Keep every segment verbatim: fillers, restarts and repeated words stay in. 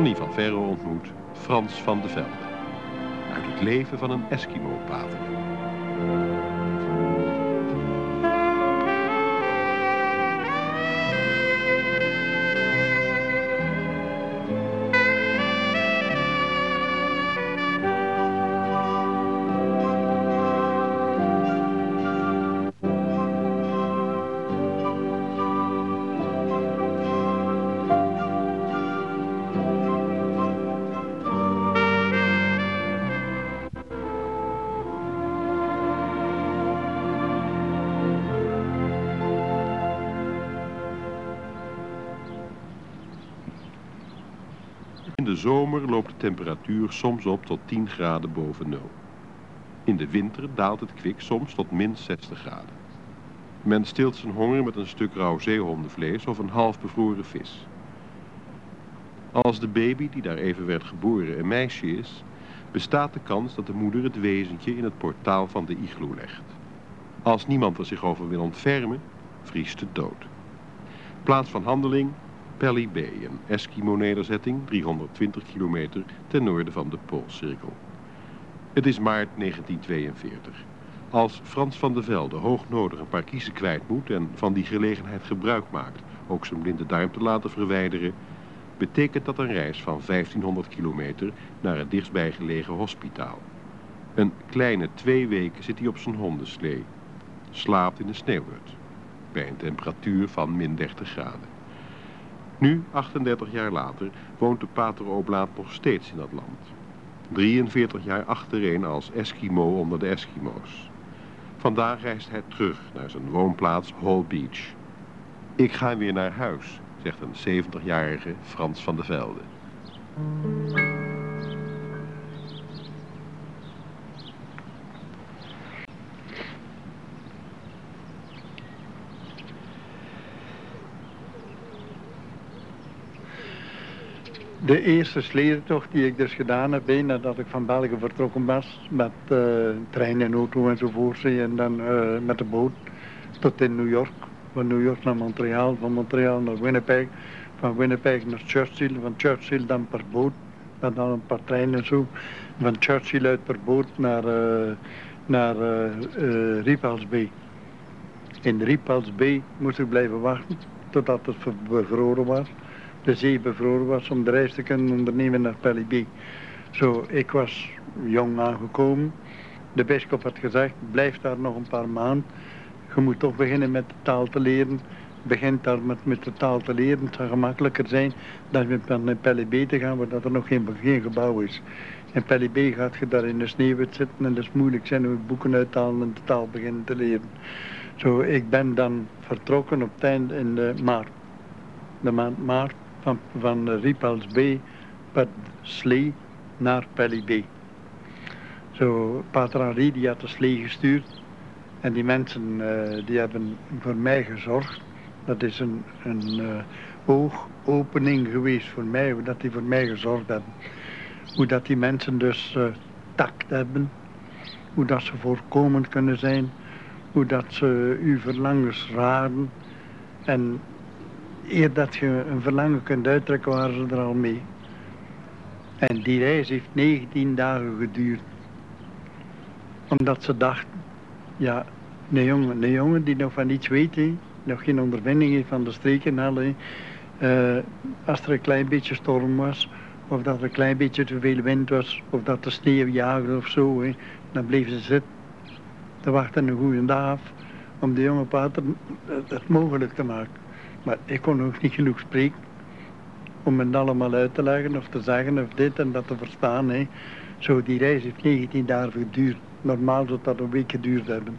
Johnny van Verre ontmoet Frans van de Velde. Uit het leven van een Eskimo-pater. In de zomer loopt de temperatuur soms op tot tien graden boven nul. In de winter daalt het kwik soms tot min zestig graden. Men stilt zijn honger met een stuk rauw zeehondenvlees of een half bevroren vis. Als de baby die daar even werd geboren een meisje is, bestaat de kans dat de moeder het wezentje in het portaal van de igloe legt. Als niemand er zich over wil ontfermen, vriest het dood. Plaats van handeling: Pelly Bay, een Eskimo-nederzetting driehonderdtwintig kilometer ten noorden van de Poolcirkel. Het is maart negentien tweeënveertig. Als Frans van de Velde hoognodig een paar kiezen kwijt moet en van die gelegenheid gebruik maakt ook zijn blinde duim te laten verwijderen, betekent dat een reis van vijftienhonderd kilometer naar het dichtstbijgelegen hospitaal. Een kleine twee weken zit hij op zijn hondenslee, slaapt in een sneeuwhut, bij een temperatuur van min dertig graden. Nu, achtendertig jaar later, woont de pater Oblaat nog steeds in dat land. drieënveertig jaar achtereen als Eskimo onder de Eskimo's. Vandaag reist hij terug naar zijn woonplaats Hall Beach. Ik ga weer naar huis, zegt een zeventigjarige Frans van de Velde. De eerste sleertocht die ik dus gedaan heb, nadat ik van België vertrokken was, met uh, trein en auto enzovoort, en dan uh, met de boot tot in New York, van New York naar Montreal, van Montreal naar Winnipeg, van Winnipeg naar Churchill, van Churchill dan per boot, met dan een paar treinen en zo, van Churchill uit per boot naar, uh, naar uh, uh, Repulse Bay. In Repulse Bay moest ik blijven wachten totdat het bevroren was. De zee bevroren was om de reis te kunnen ondernemen naar Pelly Bay. Zo, ik was jong aangekomen. De bisschop had gezegd, blijf daar nog een paar maanden. Je moet toch beginnen met de taal te leren. Begint daar met, met de taal te leren. Het zou gemakkelijker zijn dan met naar Pelly Bay te gaan, waar dat er nog geen, geen gebouw is. In Pelly Bay gaat je daar in de sneeuw zitten en dat is moeilijk zijn om boeken uit te halen en de taal beginnen te leren. Zo, ik ben dan vertrokken op het einde in de maart. De maand maart. Van, van Repulse Bay per slee naar Pelly Bay. Zo, Pater Henri die had de slee gestuurd en die mensen uh, die hebben voor mij gezorgd. Dat is een, een uh, oogopening geweest voor mij, hoe dat die voor mij gezorgd hebben. Hoe dat die mensen dus uh, tact hebben, hoe dat ze voorkomend kunnen zijn, hoe dat ze uw verlangens raden en eer dat je een verlangen kunt uittrekken, waren ze er al mee. En die reis heeft negentien dagen geduurd. Omdat ze dachten, ja, een jongen, een jongen die nog van iets weet, he, nog geen ondervinding heeft van de streken, uh, als er een klein beetje storm was, of dat er een klein beetje te veel wind was, of dat de sneeuw jaagde of zo, he, dan bleven ze zitten. Te wachten een goede dag af, om de jonge pater het mogelijk te maken. Maar ik kon ook niet genoeg spreken om het allemaal uit te leggen of te zeggen of dit en dat te verstaan. Hè. Zo, die reis heeft negentien dagen geduurd. Normaal zou dat een week geduurd hebben.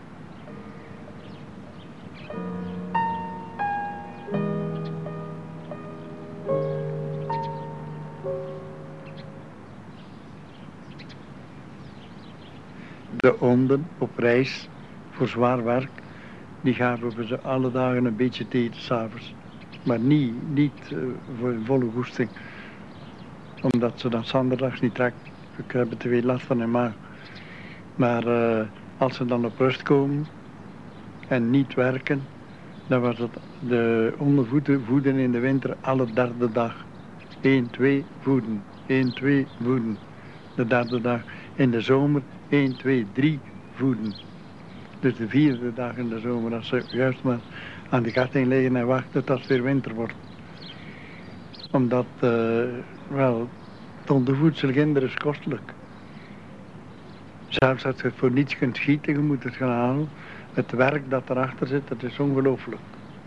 De honden op reis voor zwaar werk, die gaven we ze alle dagen een beetje te eten 's avonds. Maar niet, niet uh, voor volle goesting. Omdat ze dan zondags niet trekken. Ik heb te veel last van hun maag. Maar uh, als ze dan op rust komen en niet werken, dan was het de ondervoeden voeden in de winter alle derde dag. één, twee, voeden. één, twee, voeden. De derde dag in de zomer, één, twee, drie, voeden. Dus de vierde dag in de zomer, als ze juist maar aan de gat heen liggen en wachten tot het weer winter wordt. Omdat, uh, wel, het ondervoedselginder is kostelijk. Zelfs als je het voor niets kunt schieten, je moet het gaan halen. Het werk dat erachter zit, dat is ongelooflijk.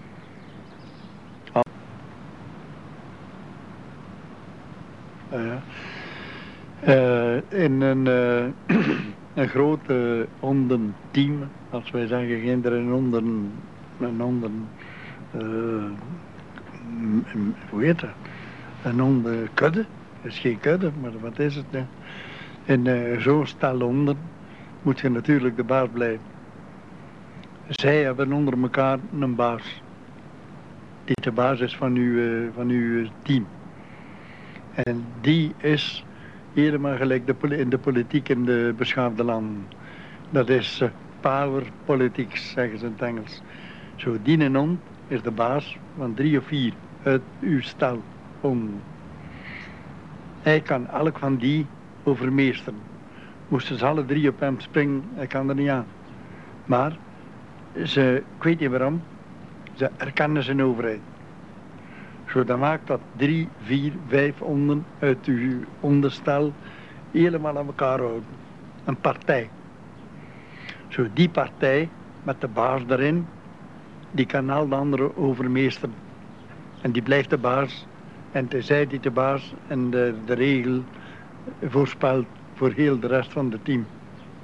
Uh, uh, in een, uh, een grote hondenteam, als wij zeggen, geen er een honden, een honden, uh, hoe heet dat? Een hondenkudde, dat is geen kudde, maar wat is het nu? In uh, zo'n stel honden moet je natuurlijk de baas blijven. Zij hebben onder elkaar een baas, die de baas is van uw, uh, van uw team. En die is helemaal gelijk de, in de politiek in de beschaafde landen. Dat is uh, power politics, zeggen ze in het Engels. Zo, die en hond is de baas van drie of vier uit uw stel honden. Hij kan elk van die overmeesteren. Moesten ze alle drie op hem springen, hij kan er niet aan. Maar, ze, ik weet niet waarom, ze erkennen zijn overheid. Zo, dan maakt dat drie, vier, vijf honden uit uw hondenstel helemaal aan elkaar houden. Een partij. Zo, die partij, met de baas erin, die kan al de anderen overmeesteren. En die blijft de baas. En tenzij die de baas en de, de regel voorspelt voor heel de rest van het team.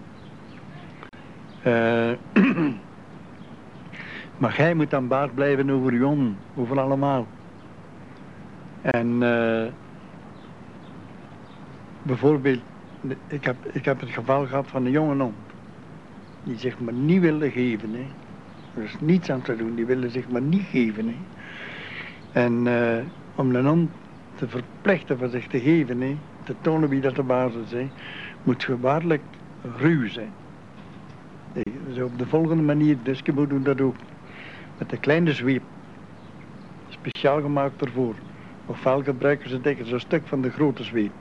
Uh, maar jij moet dan baas blijven over je honden, over allemaal. En uh, bijvoorbeeld, ik heb, ik heb het geval gehad van een jonge hond. Die zich maar niet wilde geven. Hè. Er is niets aan te doen, die willen zich maar niet geven. Hè. En uh, om een hond te verplichten voor zich te geven, hè, te tonen wie dat de baas is, hè, moet je waarlijk ruw zijn. Dus op de volgende manier, Duskebo doet dat ook. Met een kleine zweep. Speciaal gemaakt ervoor. Ofwel gebruiken ze tegen zo'n stuk van de grote zweep.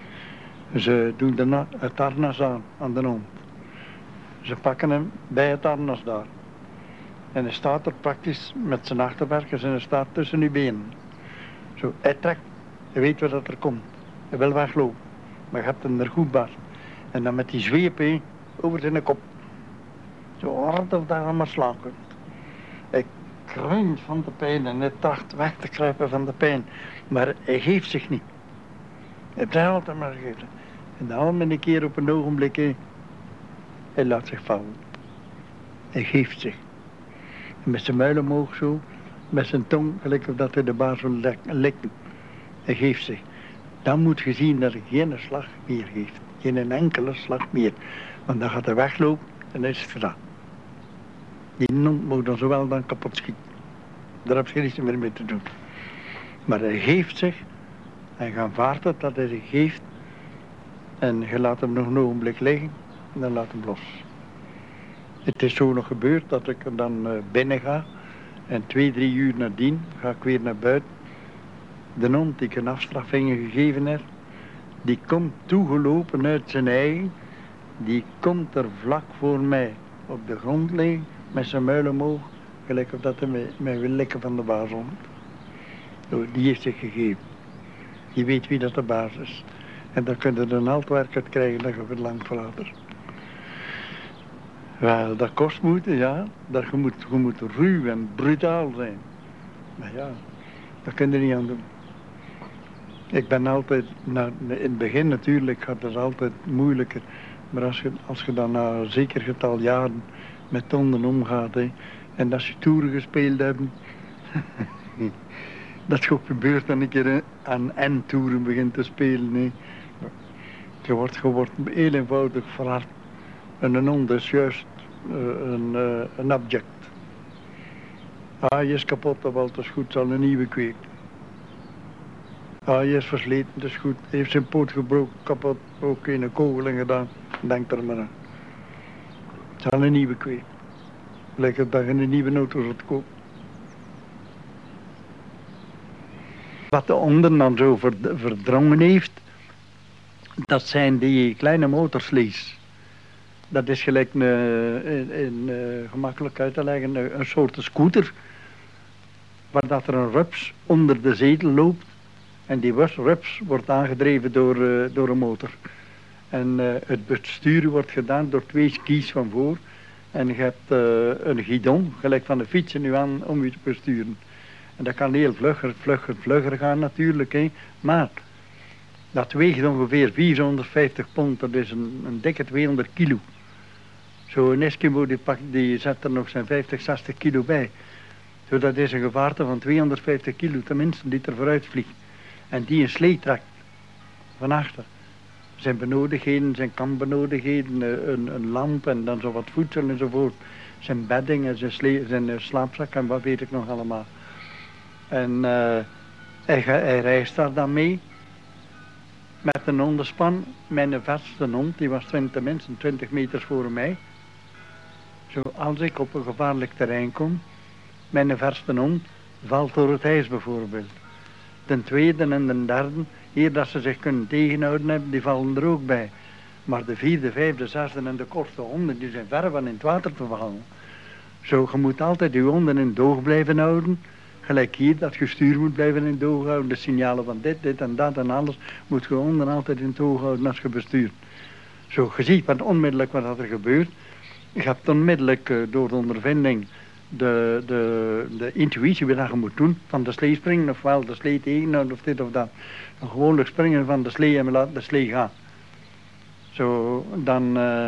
Ze doen de het harnas aan, aan de hond. Ze pakken hem bij het harnas daar. En hij staat er praktisch met zijn achterwerkers en hij staat tussen uw benen. Zo, hij trekt, hij weet wat dat er komt. Hij wil weglopen, maar je hebt hem er goed bij. En dan met die zweep heen, over zijn kop. Zo hard of dat allemaal slaan kunt. Hij kreunt van de pijn en hij tracht weg te kruipen van de pijn. Maar hij geeft zich niet. Hij blijft altijd maar geven. En dan met een keer op een ogenblik, heen, hij laat zich vallen. Hij geeft zich. En met zijn muil omhoog zo, met zijn tong, gelijk of dat hij de baas wil likken. Hij geeft zich. Dan moet je zien dat hij geen slag meer geeft. Geen enkele slag meer. Want dan gaat hij weglopen en dan is het gedaan. Die hond moet dan zowel dan kapot schieten. Daar heb je niets meer mee te doen. Maar hij geeft zich. En je aanvaardt het dat hij zich geeft. En je laat hem nog een ogenblik liggen. En dan laat hem los. Het is zo nog gebeurd dat ik er dan binnen ga. En twee, drie uur nadien ga ik weer naar buiten. De hond die ik een afstraffing gegeven heb, die komt toegelopen uit zijn eigen. Die komt er vlak voor mij op de grond liggen met zijn muil omhoog. Gelijk of dat hij mij, mij wil likken van de baashond. Die heeft zich gegeven. Die weet wie dat de baas is. En dan kun je er een handwerk uit krijgen dat je verlangt later. Wel, dat kost moeite, ja. Dat je, moet, je moet ruw en brutaal zijn. Maar ja, dat kun je niet aan doen. Ik ben altijd, nou, in het begin natuurlijk gaat het altijd moeilijker. Maar als je, als je dan na een zeker getal jaren met honden omgaat, hè, en als je toeren gespeeld hebt, dat je op je beurt dan een keer aan N-toeren begint te spelen. Hè. Je wordt, je wordt heel eenvoudig verhard. En een hond is juist uh, een, uh, een object. Ah, je is kapot, dat wel, het is goed, zal een nieuwe kweken. Ah, je is versleten, het is goed. Hij heeft zijn poot gebroken, kapot, ook in een kogel in gedaan. Denk er maar aan. Het zal een nieuwe kweken. Lijkt dat je een nieuwe auto zult kopen. Wat de onder dan zo verdrongen heeft, dat zijn die kleine motorslees. Dat is gelijk een, een, een, een gemakkelijk uit te leggen, een, een soort scooter, waar dat er een rups onder de zetel loopt. En die rups wordt aangedreven door, uh, door een motor. En uh, het besturen wordt gedaan door twee skis van voor. En je hebt uh, een guidon, gelijk van de fietsen nu aan, om je te besturen. En dat kan heel vlugger, vlugger, vlugger gaan natuurlijk. Hè. Maar dat weegt ongeveer vierhonderdvijftig pond, dat is een, een dikke tweehonderd kilo. Zo'n Eskimo die, pakt, die zet er nog zijn vijftig, zestig kilo bij. Zo, dat is een gevaarte van tweehonderdvijftig kilo tenminste die er vooruit vliegt. En die een slee trekt van achter. Zijn benodigdheden, zijn kampbenodigdheden, een, een lamp en dan zo wat voedsel enzovoort. Zijn bedding en zijn, slee, zijn slaapzak en wat weet ik nog allemaal. En uh, hij, hij reist daar dan mee. Met een hondenspan, mijn verste hond, die was tenminste twintig meters voor mij. Zo, als ik op een gevaarlijk terrein kom, mijn verste hond valt door het ijs bijvoorbeeld. De tweede en de derde, hier dat ze zich kunnen tegenhouden hebben, die vallen er ook bij. Maar de vierde, vijfde, zesde en de kortste honden, die zijn ver van in het water te vallen. Zo, je moet altijd je honden in het oog blijven houden. Gelijk hier, dat je stuur moet blijven in het oog houden. De signalen van dit, dit en dat en alles moet je honden altijd in het oog houden als je bestuurt. Zo, je ziet wat onmiddellijk wat er gebeurt. Je hebt onmiddellijk uh, door de ondervinding de, de, de intuïtie wat je moet doen. Van de slee springen ofwel de slee tegenhouden of dit of dat. En gewoonlijk springen van de slee en we laten de slee gaan. Zo, dan uh,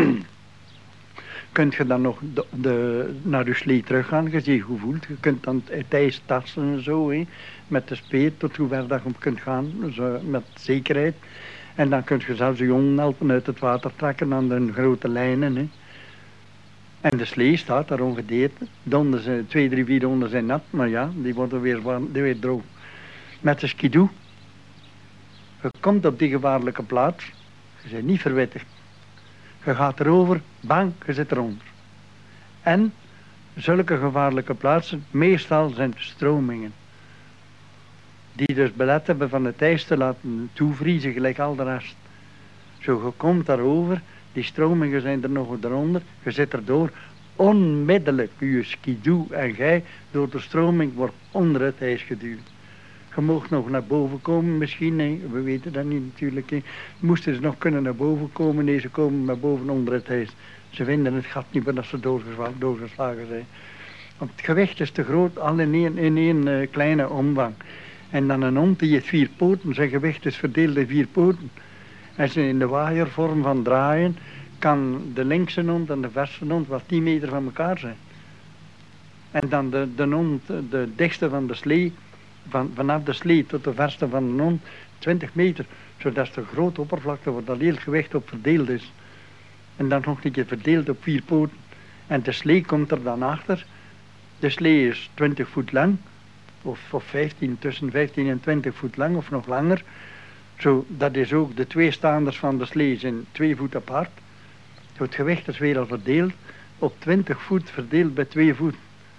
kun je dan nog de, de, naar je slee teruggaan. Je ziet hoe voelt. Je kunt dan het ijs tasten en zo. He, met de speer tot hoe ver dat je kunt gaan. Zo, met zekerheid. En dan kun je zelfs je jongen helpen uit het water trekken aan de grote lijnen. He. En de slee staat daar ongedeerd. De zijn, twee, drie, vier honden zijn nat, maar ja, die worden weer, warm, die weer droog. Met de skidoo. Je komt op die gevaarlijke plaats. Je bent niet verwittigd. Je gaat erover, bang, je zit eronder. En zulke gevaarlijke plaatsen, meestal zijn het stromingen. Die dus belet hebben van het ijs te laten toevriezen, gelijk al de rest. Zo, je komt daarover. Die stromingen zijn er nog eronder, je zit erdoor, onmiddellijk je skidoo en jij door de stroming wordt onder het ijs geduwd. Je mocht nog naar boven komen misschien, nee, we weten dat niet natuurlijk. Nee. Moesten ze nog kunnen naar boven komen, nee, ze komen naar boven onder het ijs. Ze vinden het gat niet meer dat ze doorgeslagen zijn. Want het gewicht is te groot, al in één, in één uh, kleine omvang. En dan een hond die heeft vier poten, zijn gewicht is verdeeld in vier poten. En ze in de waaiervorm van draaien, kan de linkse hond en de verste hond wel tien meter van elkaar zijn. En dan de, de hond, de dichtste van de slee, van, vanaf de slee tot de verste van de hond, twintig meter. Zodat de grote oppervlakte waar dat heel gewicht op verdeeld is. En dan nog een keer verdeeld op vier poten. En de slee komt er dan achter. De slee is twintig voet lang, of, of vijftien, tussen vijftien en twintig voet lang, of nog langer. Zo, dat is ook de twee staanders van de slee zijn twee voet apart. Zo, het gewicht is weer al verdeeld op twintig voet verdeeld bij twee voet.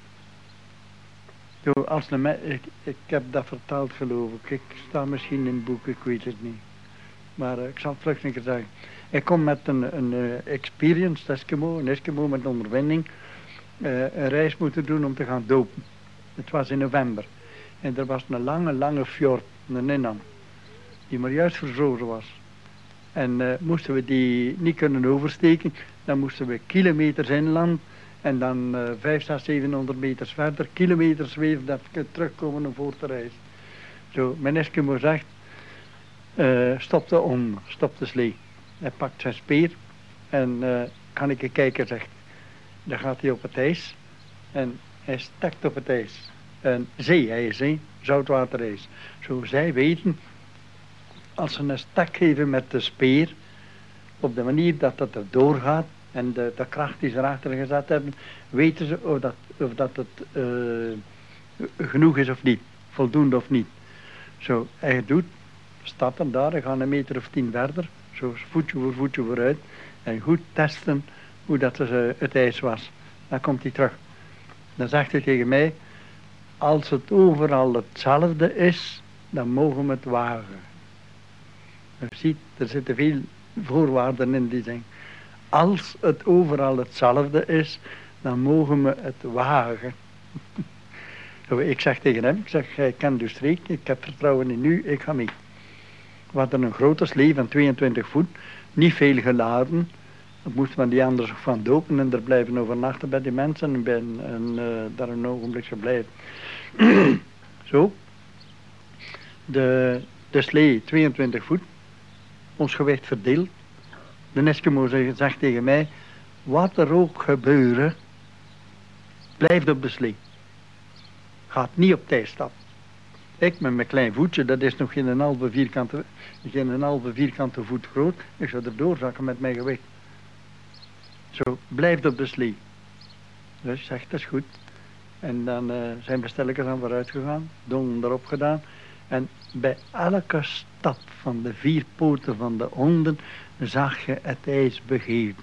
Zo, als een me- ik, ik heb dat vertaald geloof ik. Ik sta misschien in het boek, ik weet het niet. Maar uh, ik zal het vlug een keer zeggen. Ik kom met een, een uh, experienced Eskimo, een Eskimo met ondervinding, uh, een reis moeten doen om te gaan dopen. Het was in november. En er was een lange, lange fjord, een inland, die maar juist verzozen was. En uh, moesten we die niet kunnen oversteken, dan moesten we kilometers inland en dan uh, vijf, zes, zevenhonderd meters verder, kilometers weer dat we terugkomen om voor te reizen. Zo, mijn Eskimo zegt, uh, stop de om, stop de slee. Hij pakt zijn speer en uh, kan ik kijken, zegt. Dan gaat hij op het ijs en hij stakt op het ijs. En zeeijs, hè? Zoutwaterijs. Zo, zij weten, als ze een stak geven met de speer, op de manier dat het er doorgaat en de, de kracht die ze erachter gezet hebben, weten ze of dat, of dat het uh, genoeg is of niet, voldoende of niet. Zo, hij doet stappen daar, hij gaat een meter of tien verder, zo voetje voor voetje vooruit, en goed testen hoe dat uh, het ijs was. Dan komt hij terug. Dan zegt hij tegen mij, als het overal hetzelfde is, dan mogen we het wagen. Je ziet, er zitten veel voorwaarden in die zeggen, als het overal hetzelfde is, dan mogen we het wagen. Ik zeg tegen hem, ik zeg, jij kent de streek, ik heb vertrouwen in u, ik ga mee. We hadden een grote slee van tweeëntwintig voet, niet veel geladen. Dat moest men die anders van dopen en er blijven overnachten bij die mensen en, ben, en uh, daar een ogenblikje blijven. Zo. De, de slee, tweeëntwintig voet, ons gewicht verdeeld. De Eskimo zegt tegen mij, wat er ook gebeuren, blijf op de slee. Gaat niet op tijd stappen. Ik met mijn klein voetje, dat is nog geen een halve vierkante, geen een halve vierkante voet groot. Ik zou er doorzakken met mijn gewicht. Zo, blijf op de slee. Dus ik zeg, dat is goed. En dan uh, zijn we stilletjes aan vooruit gegaan, don erop gedaan. En bij elke stap van de vier poten van de honden zag je het ijs begeven.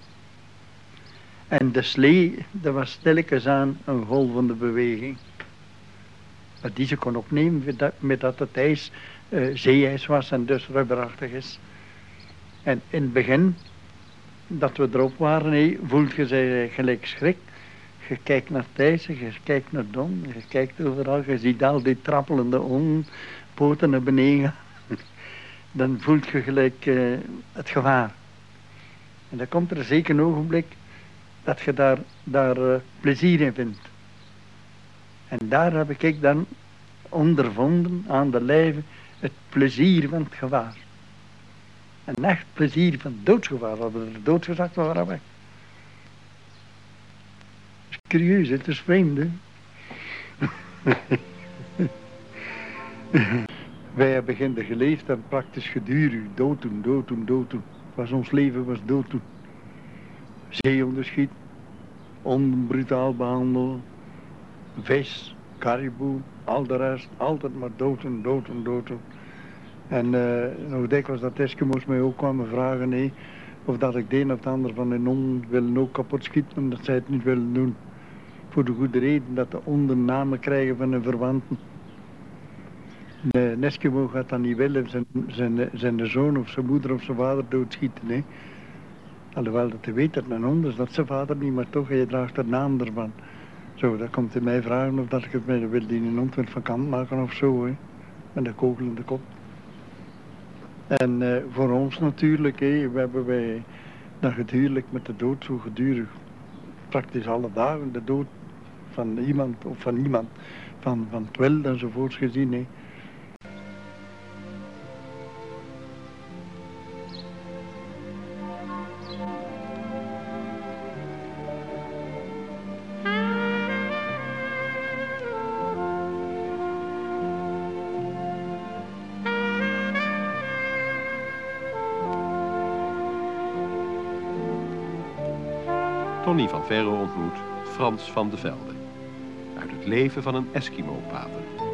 En de slee, dat was stilletjes aan een golvende beweging. Maar die ze kon opnemen met dat, met dat het ijs uh, zeeijs was en dus rubberachtig is. En in het begin, dat we erop waren, hey, voelt je ze gelijk schrik. Je kijkt naar het ijs, je kijkt naar Don, je kijkt overal, je ziet al die trappelende honden, poten naar beneden. Dan voelt je gelijk uh, het gevaar. En dan komt er zeker een ogenblik dat je daar, daar uh, plezier in vindt. En daar heb ik dan ondervonden aan de lijve het plezier van het gevaar. Een echt plezier van het doodsgevaar. We hadden er doodgezakt, we waren weg. Het is curieus, het is vreemd, hè? Wij hebben ginder geleefd en praktisch gedurig dood doen, dood doen, dood doen. Was ons leven was dood doen. Zeehonden schieten, honden brutaal behandelen, vis, kariboe, al de rest, altijd maar dood doen, dood doen, dood doen. En uh, nog dikwijls dat Eskimo's mij ook kwamen vragen, nee, of dat ik de een of het ander van hun honden willen ook kapot schieten, omdat zij het niet willen doen. Voor de goede reden dat de honden namen krijgen van hun verwanten. Een Eskimo gaat dan niet willen zijn, zijn, zijn zoon of zijn moeder of zijn vader doodschieten. Hè. Alhoewel dat hij weet dat een hond is, dat zijn vader niet, maar toch, hij draagt de naam ervan. Zo, dan komt hij mij vragen of dat ik het mij wil die een hond met van kant maken of zo, hè. Met een kogel in de kop. En uh, voor ons natuurlijk, hè, we hebben wij dan geduurlijk met de dood zo gedurig, praktisch alle dagen, de dood van iemand of van iemand, van, van het wild enzovoorts gezien, hè. Tony van Verre ontmoet Frans van de Velde. Uit het leven van een Eskimo-pater.